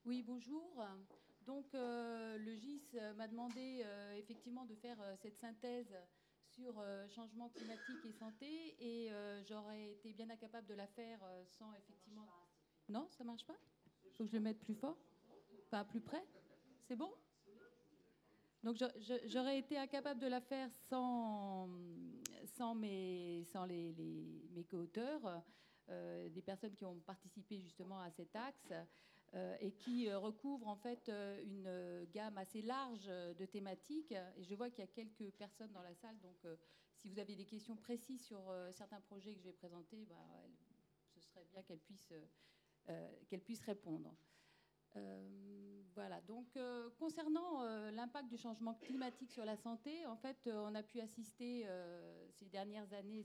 Oui, bonjour. Donc, le GIS m'a demandé effectivement de faire cette synthèse sur changement climatique et santé, et j'aurais été bien incapable de la faire sans effectivement. Non, ça marche pas? Faut que je le mette plus fort? Enfin, plus près? C'est bon? Donc, j'aurais été incapable de la faire sans mes co-auteurs, des personnes qui ont participé justement à cet axe et qui recouvrent en fait une gamme assez large de thématiques. Et je vois qu'il y a quelques personnes dans la salle, donc si vous avez des questions précises sur certains projets que je vais présenter, ce serait bien qu'elles puissent répondre. Voilà, donc concernant l'impact du changement climatique sur la santé, en fait, on a pu assister ces dernières années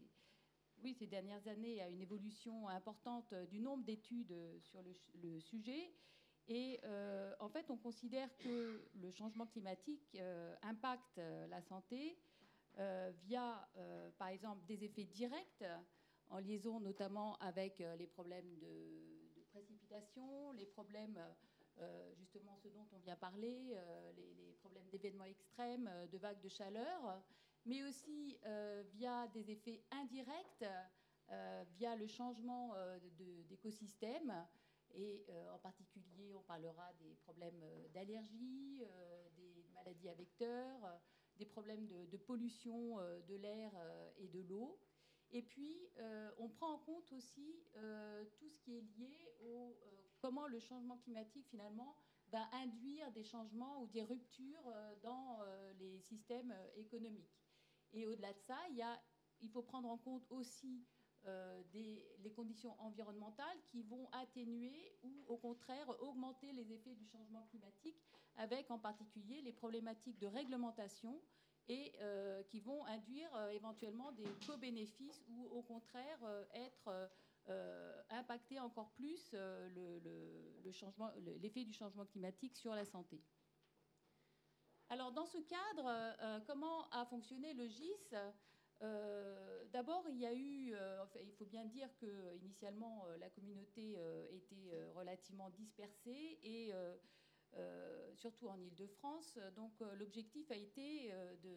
à une évolution importante du nombre d'études sur le sujet. Et en fait, on considère que le changement climatique impacte la santé via, par exemple, des effets directs en liaison notamment avec les problèmes de précipitation, les problèmes, justement ce dont on vient parler, les problèmes d'événements extrêmes, de vagues de chaleur, mais aussi via des effets indirects, via le changement d'écosystème. Et en particulier, on parlera des problèmes d'allergie, des maladies à vecteurs, des problèmes de pollution de l'air et de l'eau. Et puis, on prend en compte aussi tout ce qui est lié au comment le changement climatique, finalement, va induire des changements ou des ruptures dans les systèmes économiques. Et au-delà de ça, il faut prendre en compte aussi les conditions environnementales qui vont atténuer ou au contraire augmenter les effets du changement climatique, avec en particulier les problématiques de réglementation et qui vont induire éventuellement des co-bénéfices ou au contraire être impacter encore plus l'effet du changement climatique sur la santé. Alors dans ce cadre, comment a fonctionné le GIS ? D'abord, il y a eu, il faut bien dire que initialement la communauté était relativement dispersée et surtout en Île-de-France. Donc l'objectif a été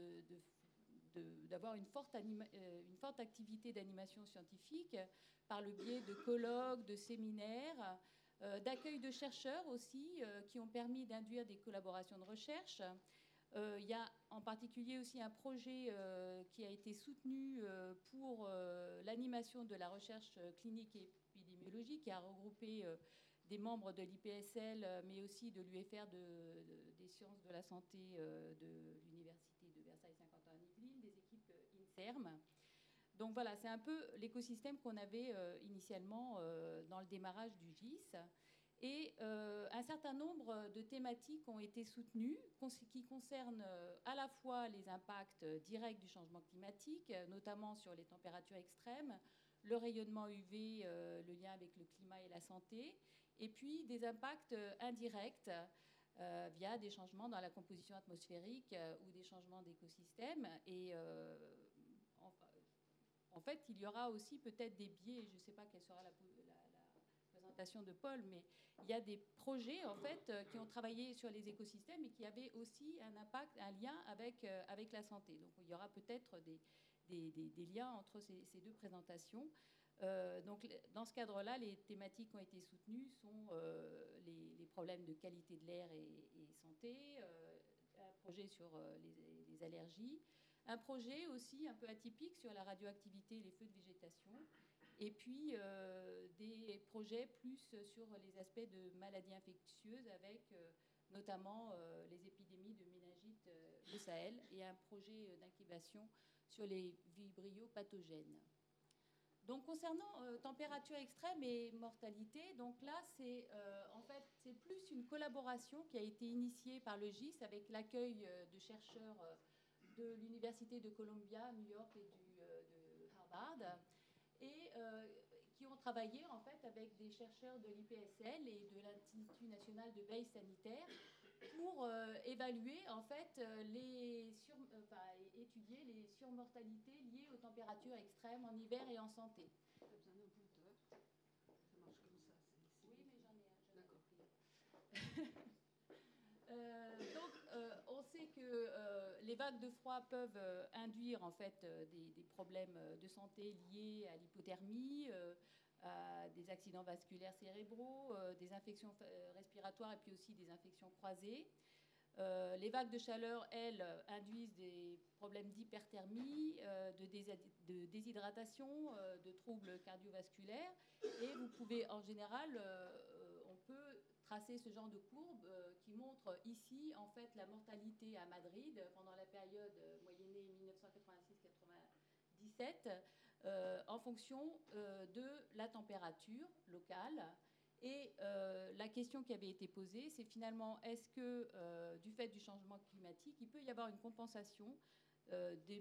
d'avoir une forte activité d'animation scientifique par le biais de colloques, de séminaires, d'accueil de chercheurs aussi qui ont permis d'induire des collaborations de recherche. Il y a en particulier aussi un projet qui a été soutenu pour l'animation de la recherche clinique et épidémiologique, qui a regroupé des membres de l'IPSL, mais aussi de l'UFR des sciences de la santé de l'Université de Versailles-Saint-Quentin-en-Yvelines, des équipes INSERM. Donc voilà, c'est un peu l'écosystème qu'on avait initialement dans le démarrage du GIS. Et un certain nombre de thématiques ont été soutenues qui concernent à la fois les impacts directs du changement climatique, notamment sur les températures extrêmes, le rayonnement UV, le lien avec le climat et la santé, et puis des impacts indirects via des changements dans la composition atmosphérique ou des changements d'écosystèmes. Et en fait, il y aura aussi peut-être des biais, je ne sais pas quelle sera la présentation de Paul, mais il y a des projets en fait qui ont travaillé sur les écosystèmes et qui avaient aussi un impact, un lien avec la santé. Donc il y aura peut-être des liens entre ces deux présentations. Donc dans ce cadre-là, les thématiques qui ont été soutenues sont les problèmes de qualité de l'air et santé, un projet sur les allergies, un projet aussi un peu atypique sur la radioactivité et les feux de végétation, et puis des projets plus sur les aspects de maladies infectieuses avec notamment les épidémies de méningite au Sahel, et un projet d'incubation sur les vibrio pathogènes. Donc concernant température extrême et mortalité, donc là c'est en fait c'est plus une collaboration qui a été initiée par le GIS avec l'accueil de chercheurs de l'Université de Columbia, New York et de Harvard, et qui ont travaillé en fait avec des chercheurs de l'IPSL et de l'Institut national de veille sanitaire pour évaluer en fait étudier les surmortalités liées aux températures extrêmes en hiver et en santé. Tu as besoin d'un pointeur. Ça marche comme ça. Oui, mais j'en ai. D'accord. les vagues de froid peuvent induire en fait des problèmes de santé liés à l'hypothermie, à des accidents vasculaires cérébraux, des infections respiratoires et puis aussi des infections croisées. Les vagues de chaleur, elles, induisent des problèmes d'hyperthermie, de déshydratation, de troubles cardiovasculaires. Et vous pouvez, en général, on peut tracer ce genre de courbe qui montre ici, en fait, la mortalité à Madrid pendant la période moyennée 1986-97, en fonction de la température locale. Et la question qui avait été posée, c'est finalement, est-ce que, du fait du changement climatique, il peut y avoir une compensation des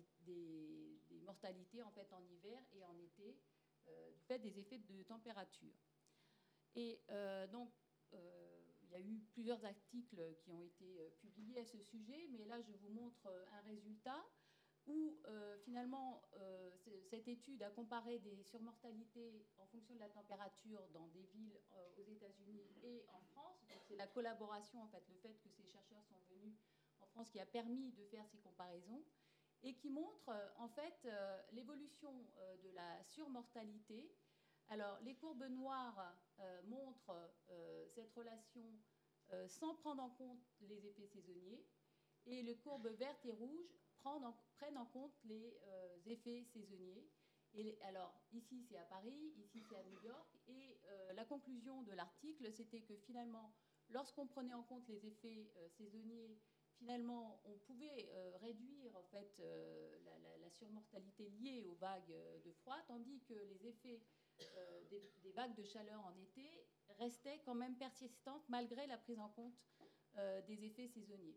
mortalités en fait en hiver et en été du fait des effets de température. Et donc, il y a eu plusieurs articles qui ont été publiés à ce sujet, mais là, je vous montre un résultat où finalement cette étude a comparé des surmortalités en fonction de la température dans des villes aux États-Unis et en France. Donc c'est la collaboration, en fait, le fait que ces chercheurs sont venus en France qui a permis de faire ces comparaisons et qui montre en fait l'évolution de la surmortalité. Alors les courbes noires montrent cette relation sans prendre en compte les effets saisonniers et les courbes vertes et rouges prennent en compte les effets saisonniers. Et alors, ici, c'est à Paris, ici, c'est à New York. Et la conclusion de l'article, c'était que finalement, lorsqu'on prenait en compte les effets saisonniers, finalement, on pouvait réduire en fait, la surmortalité liée aux vagues de froid, tandis que les effets des vagues de chaleur en été restaient quand même persistantes malgré la prise en compte des effets saisonniers.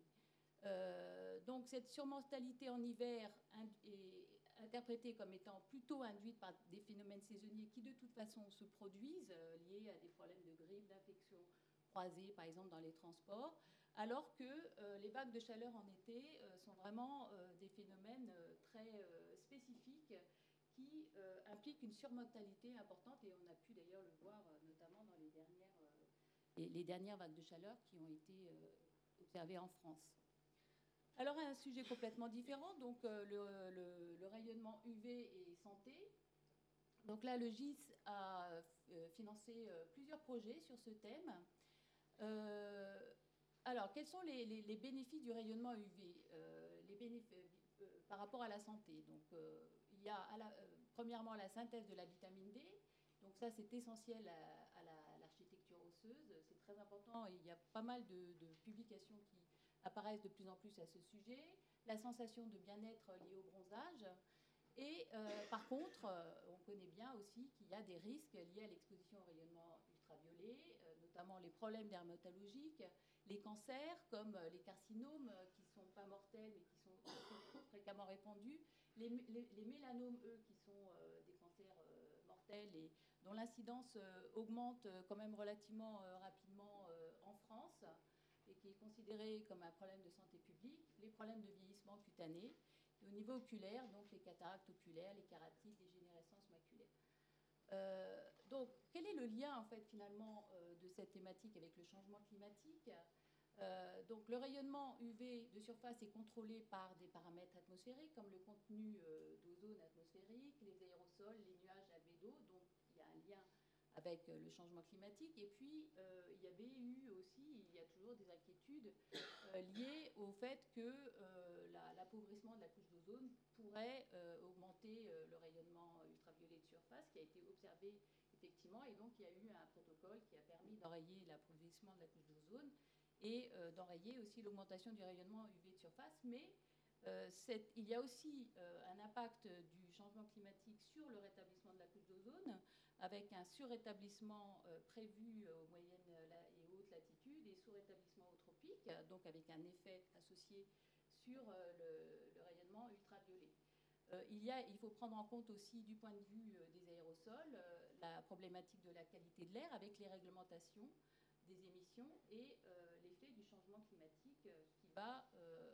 Donc cette surmortalité en hiver est interprétée comme étant plutôt induite par des phénomènes saisonniers qui de toute façon se produisent, liés à des problèmes de grippe, d'infection croisée par exemple dans les transports, alors que les vagues de chaleur en été sont vraiment des phénomènes très spécifiques qui impliquent une surmortalité importante, et on a pu d'ailleurs le voir notamment dans les dernières vagues de chaleur qui ont été observées en France. Alors, un sujet complètement différent, donc le rayonnement UV et santé. Donc là, le GIS a financé plusieurs projets sur ce thème. Alors, quels sont les bénéfices du rayonnement UV par rapport à la santé? Donc, il y a premièrement la synthèse de la vitamine D. Donc ça, c'est essentiel à l'architecture osseuse. C'est très important. Il y a pas mal de publications qui apparaissent de plus en plus à ce sujet. La sensation de bien-être liée au bronzage. Et par contre, on connaît bien aussi qu'il y a des risques liés à l'exposition au rayonnement ultraviolet, notamment les problèmes dermatologiques, les cancers comme les carcinomes qui ne sont pas mortels mais qui sont fréquemment répandus, les mélanomes, eux, qui sont des cancers mortels et dont l'incidence augmente quand même relativement rapidement en France et qui est considéré comme un problème de santé publique, les problèmes de vieillissement cutané, et au niveau oculaire, donc les cataractes oculaires, les kératites, les dégénérescences maculaires. Donc, quel est le lien, en fait, finalement, de cette thématique avec le changement climatique? Donc, le rayonnement UV de surface est contrôlé par des paramètres atmosphériques, comme le contenu d'ozone atmosphérique, les aérosols, les nuages albédo. Donc, il y a un lien avec le changement climatique. Et puis, il y avait eu aussi, il y a toujours des inquiétudes liées au fait que l'appauvrissement de la couche d'ozone pourrait augmenter le rayonnement ultraviolet de surface, qui a été observé effectivement. Et donc, il y a eu un protocole qui a permis d'enrayer l'appauvrissement de la couche d'ozone et d'enrayer aussi l'augmentation du rayonnement UV de surface. Mais il y a aussi un impact du changement climatique sur le rétablissement de la couche d'ozone, avec un surrétablissement prévu aux moyennes et hautes latitudes et sous-rétablissement aux tropiques, donc avec un effet associé sur le rayonnement ultraviolet. Il faut prendre en compte aussi, du point de vue des aérosols, la problématique de la qualité de l'air avec les réglementations des émissions et l'effet du changement climatique qui va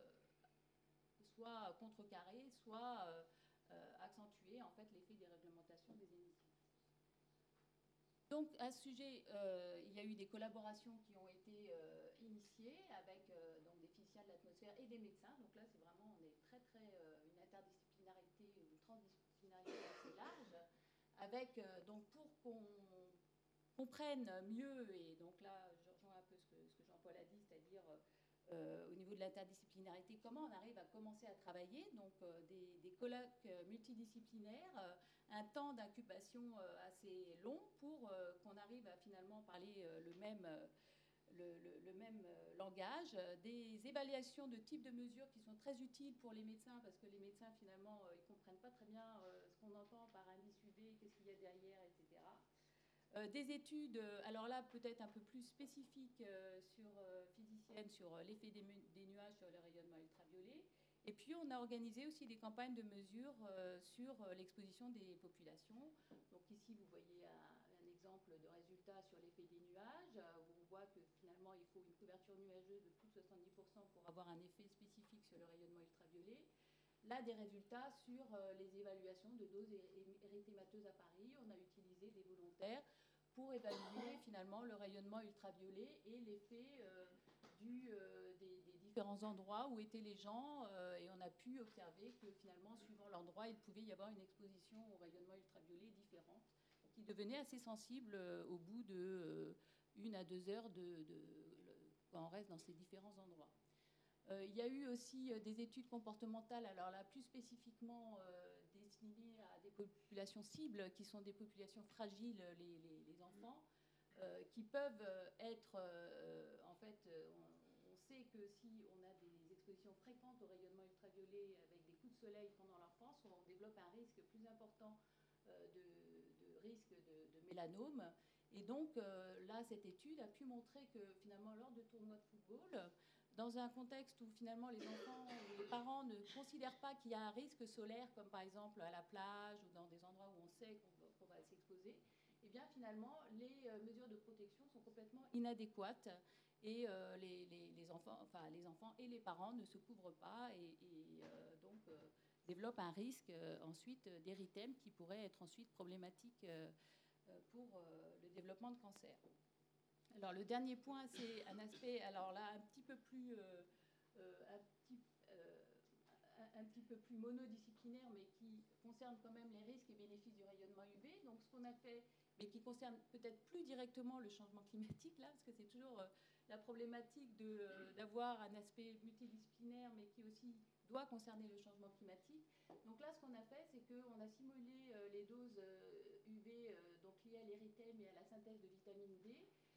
soit contrecarrer, soit accentuer en fait l'effet des réglementations des émissions. Donc à ce sujet, il y a eu des collaborations qui ont été initiées associés avec donc des physiciens de l'atmosphère et des médecins. Donc là, c'est vraiment, on est une interdisciplinarité, une transdisciplinarité assez large, avec donc pour qu'on comprenne mieux, et donc là, je rejoins un peu ce que Jean-Paul a dit, c'est-à-dire au niveau de l'interdisciplinarité, comment on arrive à commencer à travailler, donc des colloques multidisciplinaires, un temps d'incubation assez long pour qu'on arrive à finalement parler le même langage, des évaluations de types de mesures qui sont très utiles pour les médecins, parce que les médecins finalement ils ne comprennent pas très bien ce qu'on entend par indice UV, qu'est-ce qu'il y a derrière, etc. Des études, alors là peut-être un peu plus spécifiques physiciennes sur l'effet des nuages sur le rayonnement ultraviolet. Et puis on a organisé aussi des campagnes de mesures sur l'exposition des populations. Donc ici vous voyez un exemple de résultat sur l'effet des nuages, où on voit que finalement il faut une couverture nuageuse de plus de 70% pour avoir un effet spécifique sur le rayonnement ultraviolet. Là, des résultats sur les évaluations de doses érythémateuses à Paris. On a utilisé des volontaires pour évaluer finalement le rayonnement ultraviolet et l'effet des différents endroits où étaient les gens. Et on a pu observer que finalement, suivant l'endroit, il pouvait y avoir une exposition au rayonnement ultraviolet différente qui devenait assez sensible au bout de 1 à 2 heures quand on reste dans ces différents endroits. Il y a eu aussi des études comportementales, alors là plus spécifiquement destinées à des populations cibles, qui sont des populations fragiles, les enfants, qui peuvent être, en fait, on sait que si on a des expositions fréquentes au rayonnement ultraviolet avec des coups de soleil pendant l'enfance, on développe un risque plus important de risque de mélanome. Et donc là, cette étude a pu montrer que finalement, lors de tournois de football, dans un contexte où finalement les enfants ou les parents ne considèrent pas qu'il y a un risque solaire, comme par exemple à la plage ou dans des endroits où on sait qu'on va s'exposer, et bien finalement les mesures de protection sont complètement inadéquates et les enfants et les parents ne se couvrent pas et donc développent un risque ensuite d'érythème qui pourrait être ensuite problématique pour le développement de cancer. Alors le dernier point, c'est un aspect, alors là, un petit peu plus monodisciplinaire, mais qui concerne quand même les risques et bénéfices du rayonnement UV. Donc ce qu'on a fait, mais qui concerne peut-être plus directement le changement climatique, là, parce que c'est toujours la problématique d'avoir un aspect multidisciplinaire, mais qui aussi doit concerner le changement climatique. Donc là, ce qu'on a fait, c'est qu'on a simulé les doses UV donc liées à l'érythème et à la synthèse de vitamine D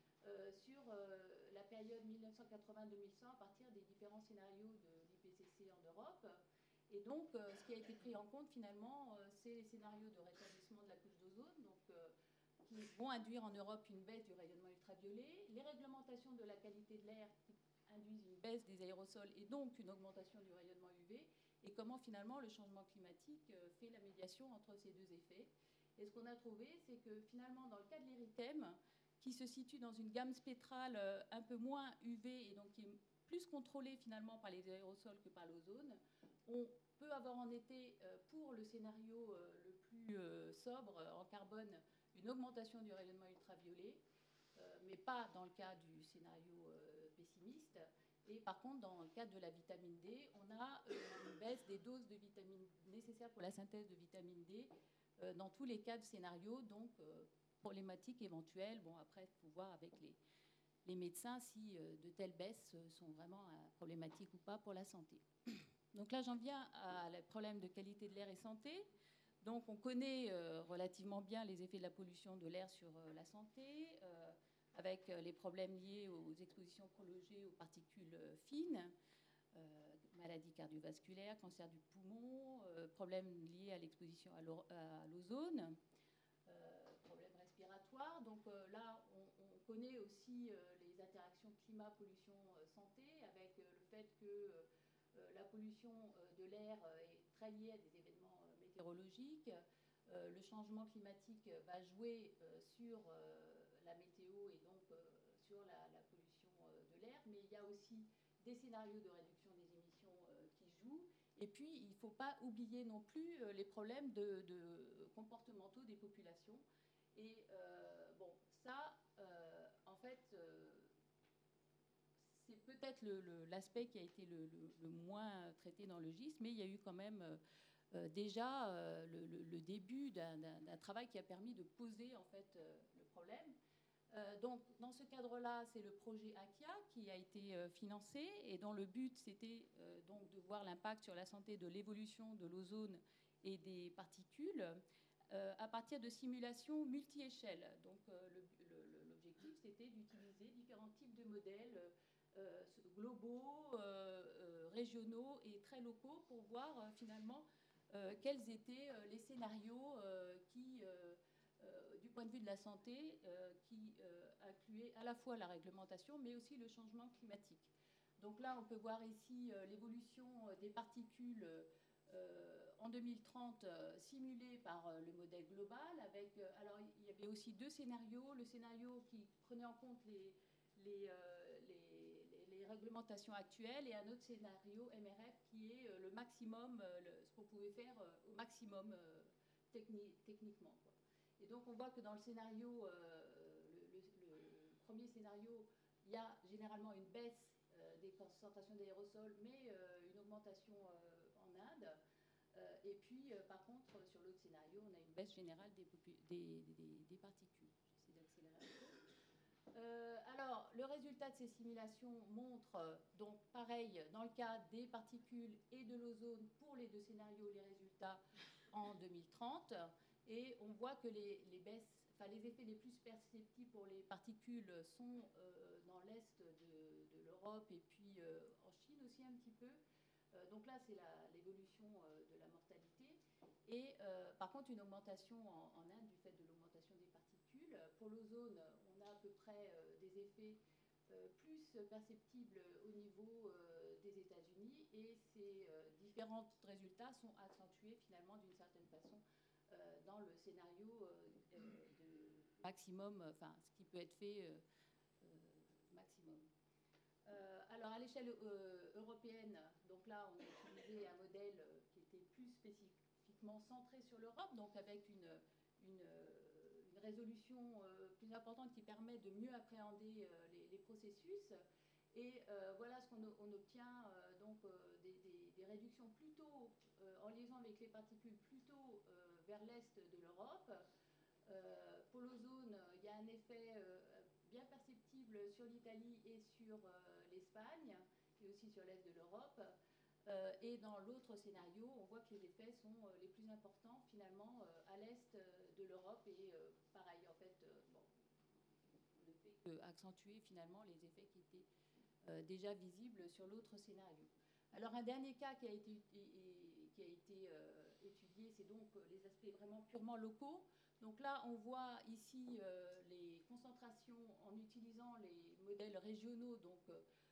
sur la période 1980-2100 à partir des différents scénarios de l'IPCC en Europe. Et donc, ce qui a été pris en compte finalement, c'est les scénarios de rétablissement de la couche d'ozone, donc, qui vont induire en Europe une baisse du rayonnement ultraviolet, les réglementations de la qualité de l'air qui induisent une baisse des aérosols et donc une augmentation du rayonnement UV, et comment finalement le changement climatique fait la médiation entre ces deux effets. Et ce qu'on a trouvé, c'est que finalement, dans le cas de l'érythème, qui se situe dans une gamme spectrale un peu moins UV et donc qui est plus contrôlée finalement par les aérosols que par l'ozone, on peut avoir en été, pour le scénario le plus sobre en carbone, une augmentation du rayonnement ultraviolet, mais pas dans le cas du scénario pessimiste. Et par contre, dans le cadre de la vitamine D, on a une baisse des doses de vitamine nécessaires pour la synthèse de vitamine D dans tous les cas de scénario, donc problématiques éventuelles. Bon, après, il faut voir avec les médecins si de telles baisses sont vraiment problématiques ou pas pour la santé. Donc là, j'en viens à les problèmes de qualité de l'air et santé. Donc on connaît relativement bien les effets de la pollution de l'air sur la santé, avec les problèmes liés aux expositions prolongées aux particules fines, maladies cardiovasculaires, cancer du poumon, problèmes liés à l'exposition à l'ozone, problèmes respiratoires. Donc là, on connaît aussi les interactions climat-pollution-santé, avec le fait que la pollution de l'air est très liée à des événements météorologiques. Le changement climatique va jouer sur la météo et donc sur la pollution de l'air, mais il y a aussi des scénarios de réduction des émissions qui jouent. Et puis, il ne faut pas oublier non plus les problèmes de comportementaux des populations. Et bon, ça, en fait, c'est peut-être peut-être l'aspect qui a été le moins traité dans le GIS, mais il y a eu quand même déjà le début d'un travail qui a permis de poser en fait le problème. Donc, dans ce cadre-là, c'est le projet AKIA qui a été financé et dont le but, c'était donc de voir l'impact sur la santé de l'évolution de l'ozone et des particules à partir de simulations multi-échelles. Donc, l'objectif, c'était d'utiliser différents types de modèles globaux, régionaux et très locaux pour voir finalement quels étaient les scénarios qui du point de vue de la santé, qui incluait à la fois la réglementation, mais aussi le changement climatique. Donc là, on peut voir ici l'évolution des particules en 2030 simulée par le modèle global. Alors, il y avait aussi deux scénarios. Le scénario qui prenait en compte les réglementations actuelles et un autre scénario MRF qui est le maximum, ce qu'on pouvait faire au maximum techniquement, quoi. Et donc, on voit que dans le scénario, le premier scénario, il y a généralement une baisse des concentrations d'aérosols, mais une augmentation en Inde. Et puis, par contre, sur l'autre scénario, on a une baisse générale des particules. J'essaie d'accélérer un peu. Alors, le résultat de ces simulations montre, donc pareil, dans le cas des particules et de l'ozone, pour les deux scénarios, les résultats en 2030. Et on voit que les effets les plus perceptibles pour les particules sont dans l'est de l'Europe et puis en Chine aussi un petit peu. Donc là, c'est l'évolution de la mortalité. Et par contre, une augmentation en Inde du fait de l'augmentation des particules. Pour l'ozone, on a à peu près des effets plus perceptibles au niveau des États-Unis. Et ces différents résultats sont accentués finalement d'une certaine façon dans le scénario de maximum, enfin, ce qui peut être fait maximum. Alors, à l'échelle européenne, donc là, on a utilisé un modèle qui était plus spécifiquement centré sur l'Europe, donc avec une résolution plus importante qui permet de mieux appréhender les processus. Et voilà ce qu'on obtient, donc des réductions plutôt en liaison avec les particules plutôt vers l'est de l'Europe. Pour l'ozone, il y a un effet bien perceptible sur l'Italie et sur l'Espagne, et aussi sur l'est de l'Europe. Et dans l'autre scénario, on voit que les effets sont les plus importants finalement à l'est de l'Europe. Et pareil, en fait, bon, ne fait qu'accentuer finalement les effets qui étaient déjà visibles sur l'autre scénario. Alors un dernier cas qui a été étudié, c'est donc les aspects vraiment purement locaux. Donc là, on voit ici les concentrations en utilisant les modèles régionaux donc,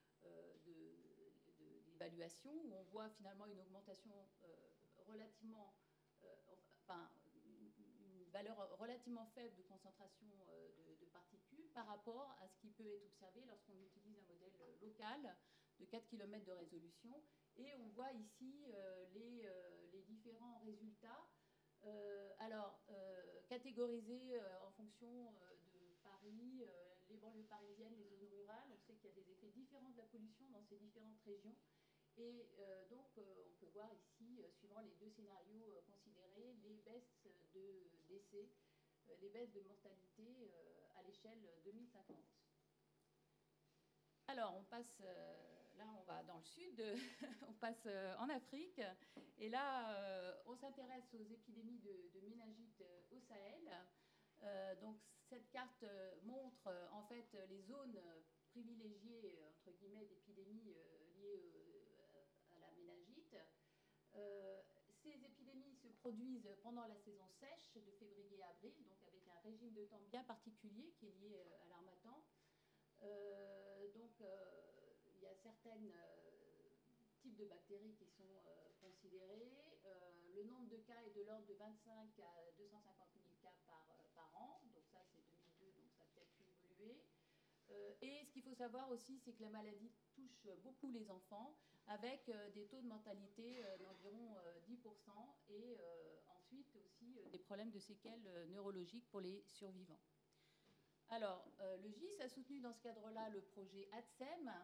d'évaluation, où on voit finalement une augmentation relativement, enfin, une valeur relativement faible de concentration de particules par rapport à ce qui peut être observé lorsqu'on utilise un modèle local de 4 km de résolution. Et on voit ici les différents résultats. Alors, catégorisés en fonction de Paris, les banlieues parisiennes, les zones rurales. On sait qu'il y a des effets différents de la pollution dans ces différentes régions. Et donc, on peut voir ici, suivant les deux scénarios considérés, les baisses de décès, les baisses de mortalité à l'échelle 2050. Alors, on passe, là on va dans le sud, on passe en Afrique, et là on s'intéresse aux épidémies de méningite au Sahel. Donc cette carte montre en fait les zones privilégiées, entre guillemets, d'épidémies liées à la méningite. Ces épidémies se produisent pendant la saison sèche de février à avril, donc avec un régime de temps bien particulier qui est lié à l'harmattan. Donc, il y a certains types de bactéries qui sont considérés. Le nombre de cas est de l'ordre de 25 à 250 000 cas par an. Donc ça, c'est 2002, donc ça a peut-être pu évoluer. Et ce qu'il faut savoir aussi, c'est que la maladie touche beaucoup les enfants, avec des taux de mortalité d'environ 10%, et ensuite aussi des problèmes de séquelles neurologiques pour les survivants. Alors, le GIS a soutenu dans ce cadre-là le projet ADSEM,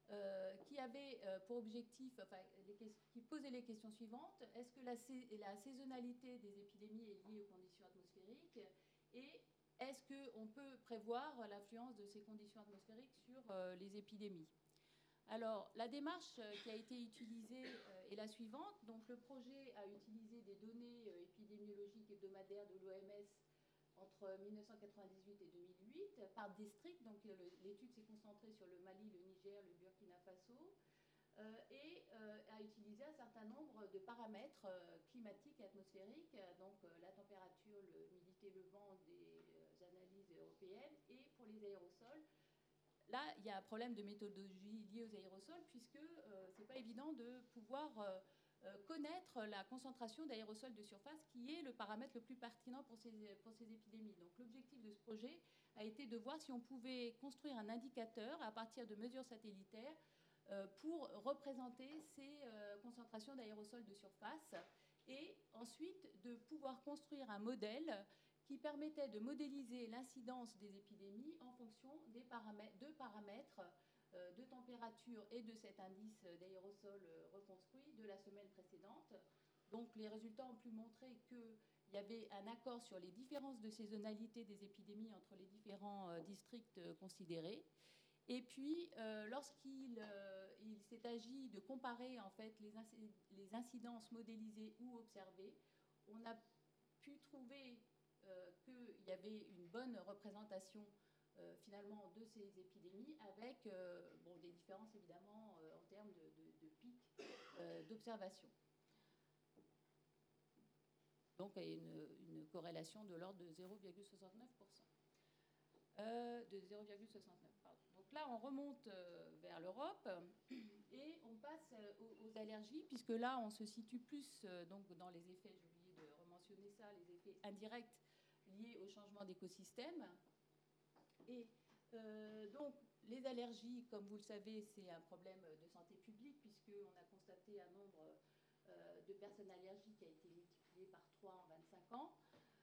qui avait pour objectif, qui posait les questions suivantes. Est-ce que la saisonnalité des épidémies est liée aux conditions atmosphériques? Et est-ce qu'on peut prévoir l'influence de ces conditions atmosphériques sur les épidémies? Alors, la démarche qui a été utilisée est la suivante. Donc, le projet a utilisé des données épidémiologiques hebdomadaires de l'OMS entre 1998 et 2008 par district. Donc, l'étude s'est concentrée sur le Mali, le Niger, le Burkina Faso, et a utilisé un certain nombre de paramètres climatiques et atmosphériques, donc la température, l'humidité, le vent des analyses européennes, et pour les aérosols. Là, il y a un problème de méthodologie lié aux aérosols, puisque ce n'est pas évident de pouvoir connaître la concentration d'aérosols de surface, qui est le paramètre le plus pertinent pour ces épidémies. Donc, l'objectif de ce projet a été de voir si on pouvait construire un indicateur à partir de mesures satellitaires pour représenter ces concentrations d'aérosols de surface, et ensuite de pouvoir construire un modèle qui permettait de modéliser l'incidence des épidémies en fonction de paramètres de température et de cet indice d'aérosol reconstruit de la semaine précédente. Donc les résultats ont pu montrer qu'il y avait un accord sur les différences de saisonnalité des épidémies entre les différents districts considérés. Et puis, lorsqu'il s'est agi de comparer en fait les incidences modélisées ou observées, on a pu trouver qu'il y avait une bonne représentation finalement de ces épidémies, avec des différences évidemment en termes de pics d'observation. Donc une corrélation de l'ordre de 0,69%. De 0,69, pardon. Donc là, on remonte vers l'Europe et on passe aux allergies, puisque là, on se situe plus donc dans les effets, j'ai oublié de rementionner ça, les effets indirects liés au changement d'écosystème. Et donc, les allergies, comme vous le savez, c'est un problème de santé publique, puisqu'on a constaté un nombre de personnes allergiques qui a été multiplié par 3 en 25 ans.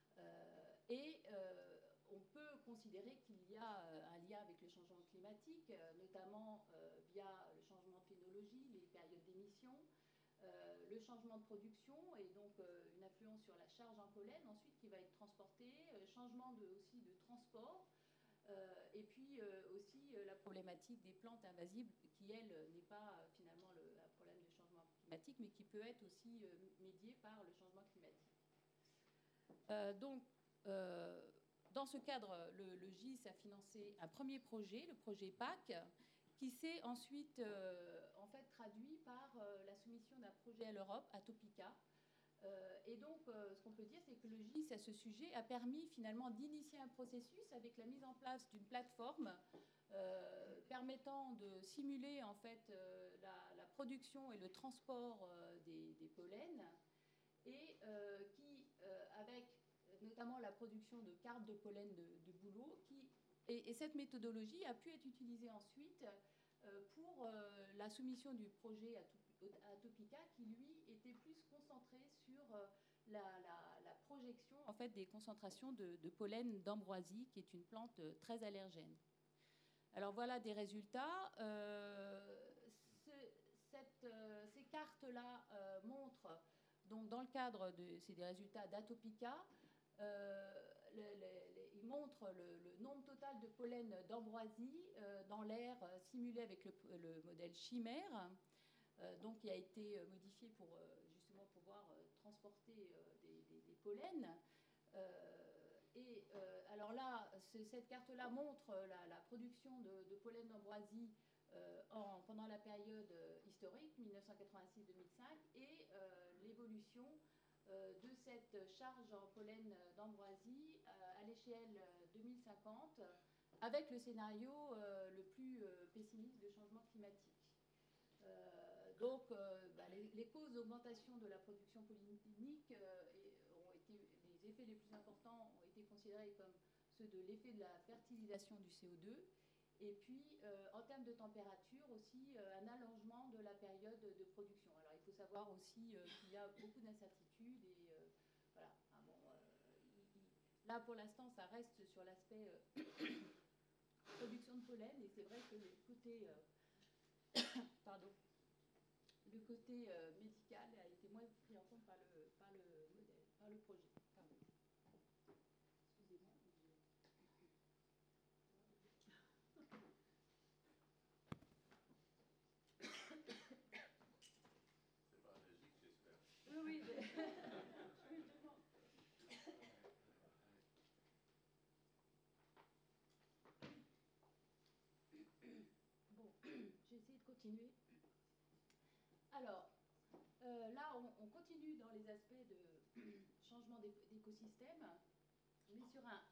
On peut considérer qu'il y a un lien avec le changement climatique, notamment via le changement de phénologie, les périodes d'émission, le changement de production et donc une influence sur la charge en pollen ensuite qui va être transportée, changement aussi de transport, et puis aussi la problématique des plantes invasives qui, elle, n'est pas finalement un problème de changement climatique, mais qui peut être aussi médiée par le changement climatique. Dans ce cadre, le GIS a financé un premier projet, le projet PAC, qui s'est ensuite en fait traduit par la soumission d'un projet à l'Europe, à Topica. Et donc, ce qu'on peut dire, c'est que le GIS, à ce sujet, a permis finalement d'initier un processus avec la mise en place d'une plateforme permettant de simuler en fait la production et le transport des pollens, et qui, avec notamment la production de cartes de pollen de bouleau, et cette méthodologie a pu être utilisée ensuite pour la soumission du projet à Topica, qui lui était plus concentré sur la projection en fait des concentrations de pollen d'ambroisie, qui est une plante très allergène. Alors voilà des résultats. Ces cartes-là montrent, donc dans le cadre c'est des résultats d'Atopica, il montre le nombre total de pollen d'ambroisie dans l'air simulé avec le modèle chimère, donc qui a été modifié pour justement pouvoir transporter des pollens. Alors là, cette carte-là montre la production de pollen d'ambroisie pendant la période historique 1986-2005 et l'évolution de cette charge en pollen d'ambroisie à l'échelle 2050, avec le scénario le plus pessimiste de changement climatique. Les causes d'augmentation de la production pollinique ont été, les effets les plus importants ont été considérés comme ceux de l'effet de la fertilisation du CO2, et puis en termes de température aussi un allongement de la période de production. Alors il faut savoir aussi qu'il y a beaucoup d'incertitudes, et voilà. Là pour l'instant ça reste sur l'aspect production de pollen, et c'est vrai que le côté pardon, le côté médical a été moins pris en compte par le modèle, par le projet. Pardon. Excusez-moi. C'est pas allergique, j'espère. Oui, justement. Bon, j'ai essayé de continuer. Alors, là, on continue dans les aspects de changement d'écosystème, mais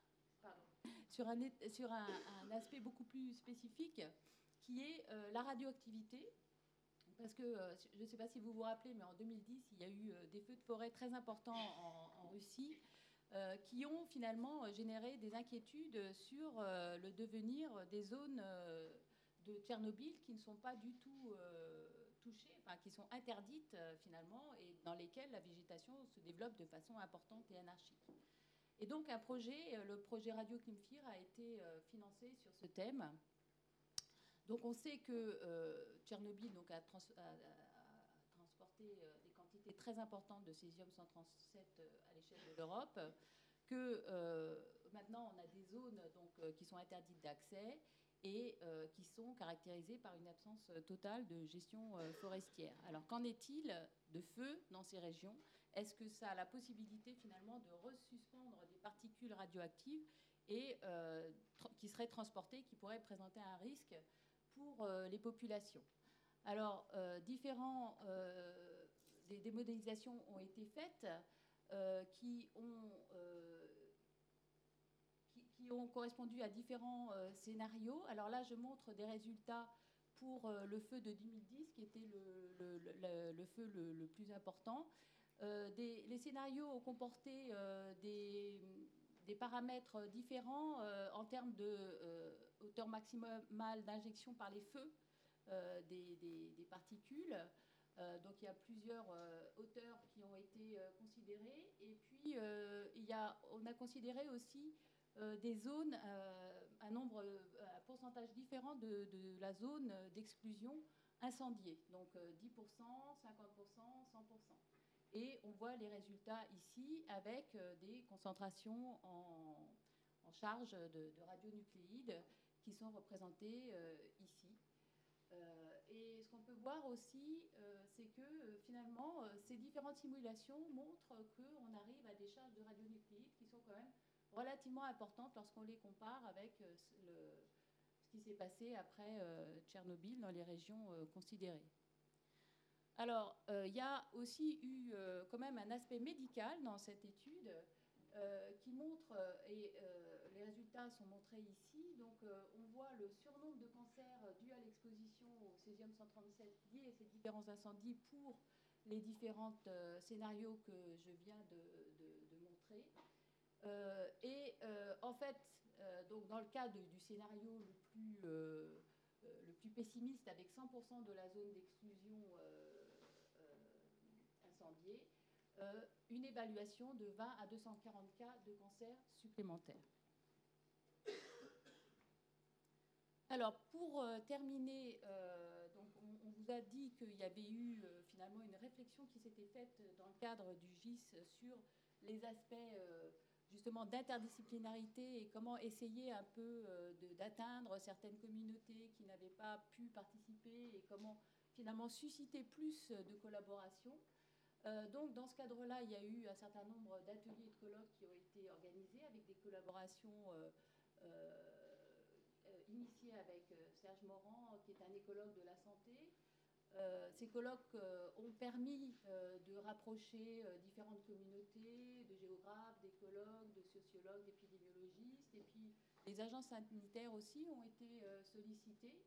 sur un aspect beaucoup plus spécifique, qui est la radioactivité. Parce que, je ne sais pas si vous vous rappelez, mais en 2010, il y a eu des feux de forêt très importants en Russie, qui ont finalement généré des inquiétudes sur le devenir des zones de Tchernobyl qui ne sont pas du tout touchées, enfin qui sont interdites finalement, et dans lesquelles la végétation se développe de façon importante et anarchique. Et donc un projet, le projet Radio Klimfir, a été financé sur ce thème. Donc on sait que Tchernobyl donc, a transporté des quantités très importantes de césium-137 à l'échelle de l'Europe, que maintenant on a des zones donc, qui sont interdites d'accès et qui sont caractérisées par une absence totale de gestion forestière. Alors qu'en est-il de feux dans ces régions? Est-ce que ça a la possibilité finalement de resuspendre des particules radioactives et qui seraient transportées, qui pourraient présenter un risque pour les populations? Alors, des modélisations ont été faites qui ont correspondu à différents scénarios. Alors là, je montre des résultats pour le feu de 2010, qui était le feu le plus important. Les scénarios ont comporté des paramètres différents en termes de hauteur maximale d'injection par les feux des particules. Donc il y a plusieurs hauteurs qui ont été considérées. Et puis on a considéré aussi des zones, un pourcentage différent de la zone d'exclusion incendiée. Donc 10%, 50%, 100%. Et on voit les résultats ici avec des concentrations en charge de radionucléides qui sont représentées ici. Et ce qu'on peut voir aussi, c'est que finalement, ces différentes simulations montrent qu'on arrive à des charges de radionucléides qui sont quand même relativement importantes lorsqu'on les compare avec ce qui s'est passé après Tchernobyl dans les régions considérées. Alors, il y a aussi eu quand même un aspect médical dans cette étude qui montre, et les résultats sont montrés ici, donc on voit le surnombre de cancers dus à l'exposition au césium-137 liés à ces différents incendies pour les différents scénarios que je viens de montrer. En fait, donc dans le cas du scénario le plus pessimiste, avec 100% de la zone d'exclusion incendiée, une évaluation de 20 à 240 cas de cancer supplémentaires. Alors, pour terminer, donc on vous a dit qu'il y avait eu finalement une réflexion qui s'était faite dans le cadre du GIS sur les aspects justement d'interdisciplinarité et comment essayer un peu d'atteindre certaines communautés qui n'avaient pas pu participer et comment finalement susciter plus de collaboration. Donc, dans ce cadre-là, il y a eu un certain nombre d'ateliers et de colloques qui ont été organisés avec des collaborations initiées avec Serge Morand, qui est un écologue de la santé. Ces colloques ont permis de rapprocher différentes communautés, de géographes, d'écologues, de sociologues, d'épidémiologistes. Et puis, les agences sanitaires aussi ont été sollicitées.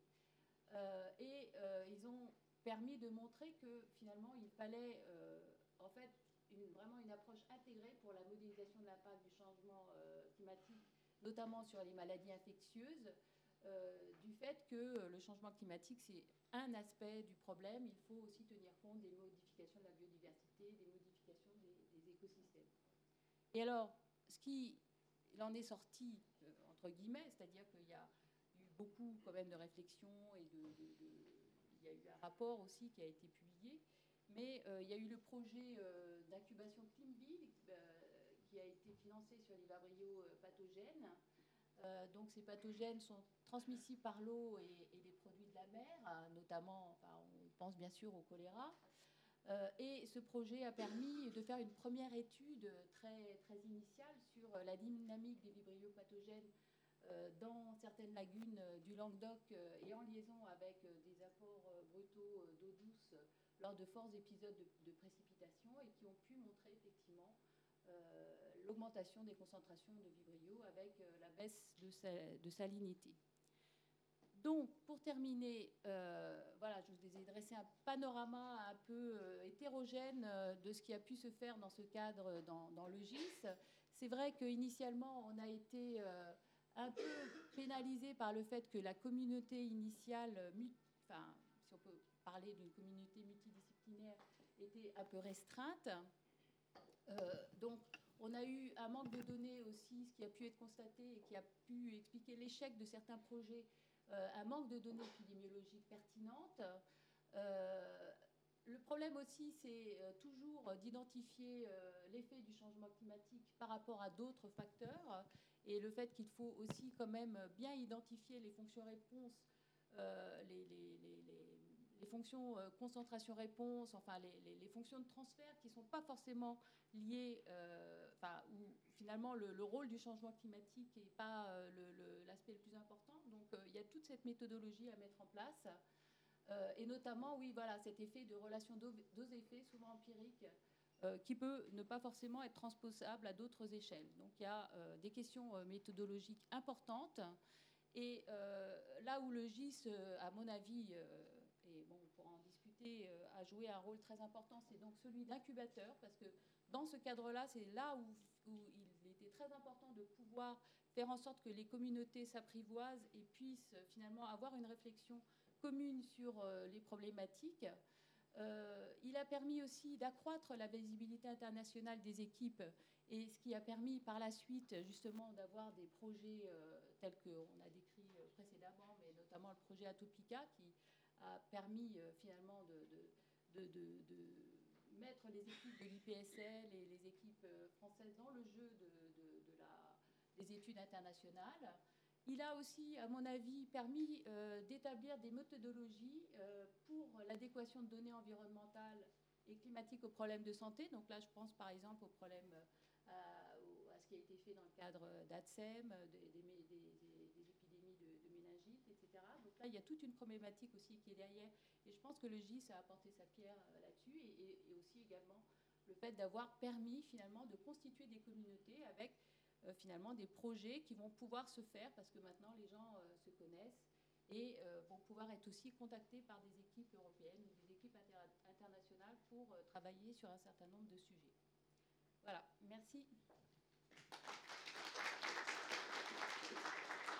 Ils ont permis de montrer que finalement il fallait en fait vraiment une approche intégrée pour la modélisation de l'impact du changement climatique, notamment sur les maladies infectieuses, du fait que le changement climatique c'est un aspect du problème, il faut aussi tenir compte des modifications de la biodiversité, des modifications des écosystèmes. Et alors, ce qui en est sorti, entre guillemets, c'est-à-dire qu'il y a eu beaucoup quand même de réflexions et il y a eu eu un rapport aussi qui a été publié. Mais il y a eu le projet d'incubation ClimBee qui a été financé sur les vibrillos pathogènes. Donc ces pathogènes sont transmissibles par l'eau et les produits de la mer, notamment, enfin, on pense bien sûr au choléra. Et ce projet a permis de faire une première étude très, très initiale sur la dynamique des vibrillos pathogènes dans certaines lagunes du Languedoc et en liaison avec des apports brutaux d'eau douce lors de forts épisodes de précipitation et qui ont pu montrer effectivement l'augmentation des concentrations de vibrillos avec la baisse de salinité. Donc, pour terminer, voilà, je vous ai dressé un panorama un peu hétérogène de ce qui a pu se faire dans ce cadre dans le GIS. C'est vrai qu'initialement, on a été un peu pénalisé par le fait que la communauté initiale, enfin, si on peut parler d'une communauté multidisciplinaire, était un peu restreinte. Donc, on a eu un manque de données aussi, ce qui a pu être constaté et qui a pu expliquer l'échec de certains projets, un manque de données épidémiologiques pertinentes. Le problème aussi, c'est toujours d'identifier l'effet du changement climatique par rapport à d'autres facteurs et le fait qu'il faut aussi quand même bien identifier les fonctions réponse, les fonctions concentration-réponse, enfin les fonctions de transfert qui ne sont pas forcément liées, où finalement le rôle du changement climatique n'est pas l'aspect le plus important. Donc il y a toute cette méthodologie à mettre en place. Et notamment, oui, voilà, cet effet de relation dose-effet, souvent empirique, qui peut ne pas forcément être transposable à d'autres échelles. Donc il y a des questions méthodologiques importantes. Et là où le GIS, à mon avis, et bon, on pourra en discuter, a joué un rôle très important, c'est donc celui d'incubateur, parce que dans ce cadre-là, c'est là où il était très important de pouvoir faire en sorte que les communautés s'apprivoisent et puissent finalement avoir une réflexion commune sur les problématiques. Il a permis aussi d'accroître la visibilité internationale des équipes et ce qui a permis par la suite justement d'avoir des projets tels qu'on a décrits précédemment, mais notamment le projet Atopica qui a permis finalement de mettre les équipes de l'IPSL et les équipes françaises dans le jeu des études internationales. Il a aussi, à mon avis, permis d'établir des méthodologies pour l'adéquation de données environnementales et climatiques aux problèmes de santé. Donc là, je pense par exemple aux problèmes, à ce qui a été fait dans le cadre d'ADSEM, des épidémies de méningite, etc. Donc là, il y a toute une problématique aussi qui est derrière. Et je pense que le GIS a apporté sa pierre là-dessus. Et aussi également le fait d'avoir permis finalement de constituer des communautés avec finalement des projets qui vont pouvoir se faire parce que maintenant les gens se connaissent et vont pouvoir être aussi contactés par des équipes européennes ou des équipes internationales pour travailler sur un certain nombre de sujets. Voilà, merci.